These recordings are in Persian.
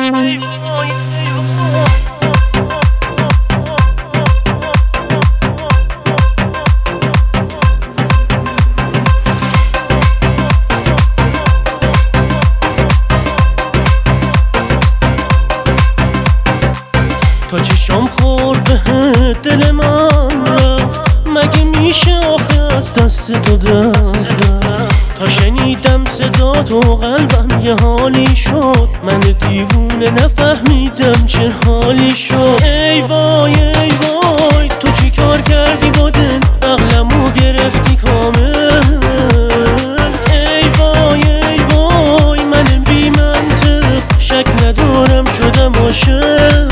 تا چشام خورد به دل من رفت، مگه میشه آخه از دست تو رفت؟ تا شنیدم صدا تو قلبم یه حالی شد، من دیوونه نفهمیدم چه حالی شد. ای وای ای وای تو چی کار کردی با دل، عقلمو گرفتی کامل. ای وای ای وای من بی منطق، شک ندارم شدم عاشق.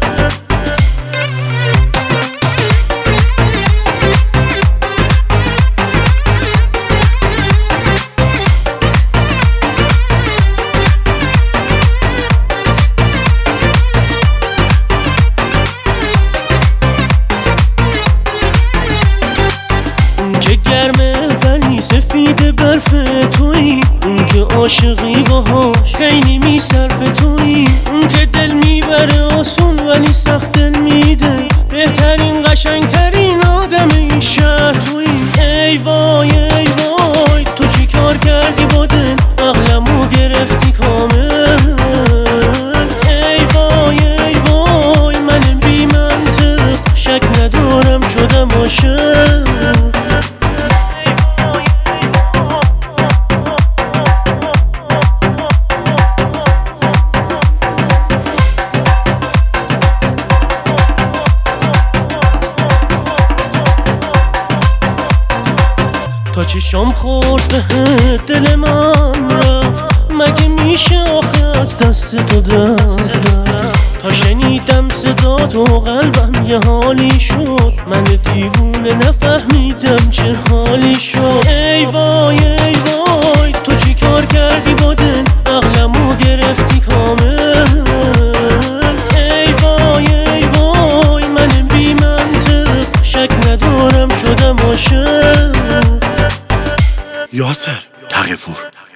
که گرمه ولی سفید برف تویی، اون که عاشقی باهاش خیلی میصرف تویی، اون که دل میبره آسون ولی سخت دل میده، بهترین قشنگترین آدم این شهر تویی. ای وای ای وای تو چی کار کردی با دل، عقلمو گرفتی کامل. ای وای ای وای من بی منطق، شک ندارم شدم عاشق. تا چشام خورد به دل من رفت، مگه میشه آخه از دست تو رفت؟ تا شنیدم صدا تو قلبم یه حالی شد، من دیوونه نفهمیدم چه حالی شد. ای وای ای وای تو چی کار کردی با دل، عقلمو گرفتی کامل. ای وای ای وای من بی منطق، شک ندارم شدم عاشق. یاسر تقی‌پور